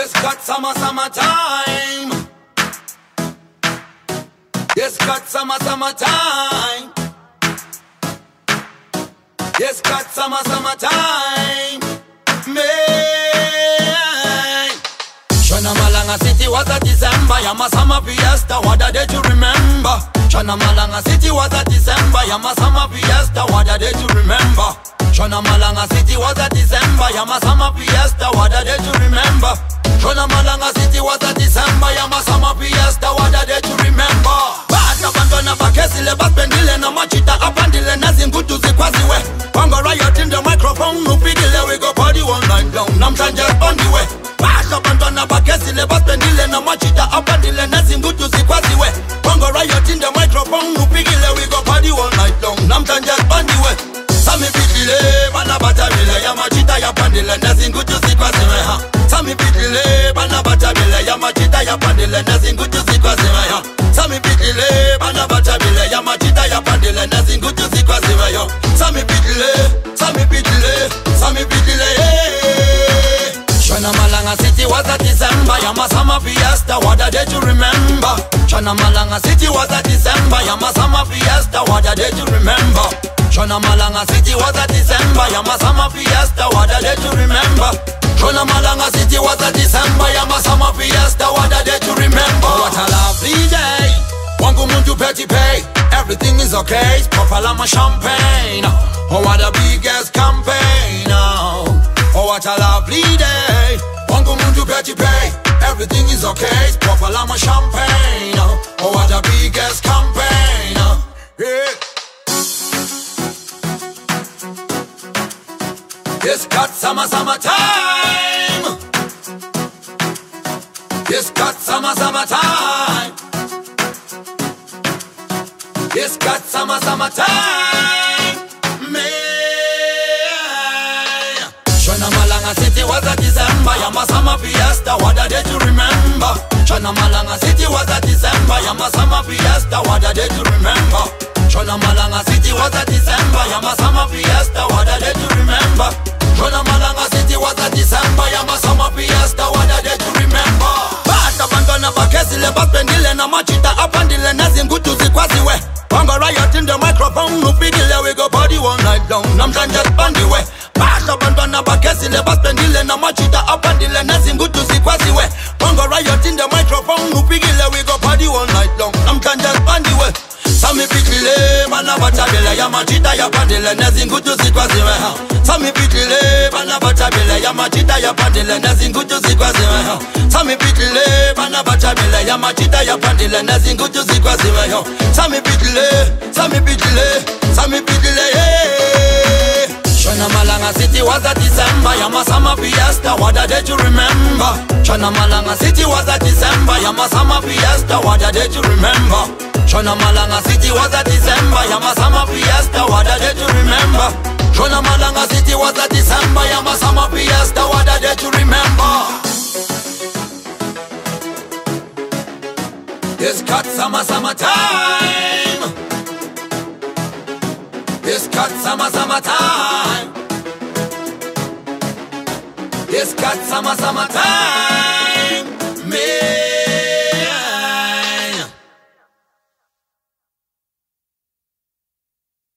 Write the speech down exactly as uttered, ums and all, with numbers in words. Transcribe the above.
Yes, got summer, summer time. Yes, got summer, summer time. Yes, got summer, summer time. Man, Shana Malanga City was a December. Yama summer fiesta. What a day to remember. Shana Malanga City was a December. Yama summer fiesta. What a day to remember. Shana Malanga City was a December. Yama summer fiesta. What a day to remember. Shana Malanga City was a December. Yama summer fiesta. What a day to remember. Bata bandona bakesi le baspendile na machita apandile na zingutu zikwaziwe. Pango riot in the microphone. Nupigile we go party one night long. Namtanja on the way. Bata bandona bakesi le baspendile na machita apandile na zingutu zikwaziwe. Pango riot in the microphone. Nupigile we go party one night long. Namtanja on the way. Sami pitile bana batabile ya machita ya pandile na zingutu zikwaziwe ha. Sami pitile bana batabile ya machita ya pandile na zingutu zikwaziwe ha. Sami pitile bana batabile ya machita ya pandile na zingutu zikwaziwe yo. Sami pitile, Sami pitile, Sami pitile. Shana Malanga City was a December. Yama summer fiesta. What a day to remember. Shana Malanga City was a December. Yama summer fiesta. What a day to remember. Shana Malanga City was a December. Yama summer fiesta. What a day to remember. Shana Malanga City was a December. Yama summer fiesta. What a day to remember. What a lovely day. Wangu muntu petty pay. Everything is okay. Popalama champagne. Oh, what a big ass campaign. Oh, oh what a lovely day. Wangu muntu petty pay. Everything is okay. Popalama champagne. Oh, what a big ass campaign. Yeah. Yes, got summer, summer time. Yes, got summer, summer time. Yes, got summer, summer time. Man, Shana Malanga City was a December. Yama summer fiesta. What a day to remember. Shana Malanga City was a December. Yama summer fiesta. What a day to remember. Shana Malanga City was a December. Yama summer fiesta. What a day to remember. Shana Malanga City was a December. Yama summer fiesta. What a day to remember. Bata bandona bakesi le baspendile na machita apandile na zingutu zikwaziwe. Pango riot in the microphone. Nupigile we go party one night long. Namtanja on the way. Bata bandona bakesi le baspendile na machita apandile na zingutu zikwaziwe. Pango riot in the microphone. Nupigile we go party one night long. Namtanja on the way. Sami pitile bana batabile ya machita ya pandile na zingutu zikwaziwe ha. Sami pitile bana batabile ya machita ya pandile na zingutu zikwaziwe ha. Sami pitile bana batabile ya machita ya pandile na zingutu zikwaziwe ha. Sami pitile, Sami pitile, Sami pitile. Shana Malanga City was a December. Yama summer fiesta. What a day to remember. Shana Malanga City was a December. Yama summer fiesta. What a day to remember. Shana Malanga City was a December. Yama summer fiesta. What a day to remember. Shana Malanga City was a December. Yama summer fiesta. What a day to remember. Yes, got summer, summer time. Yes, got summer, summer time. Yes, got summer, summer time. Me.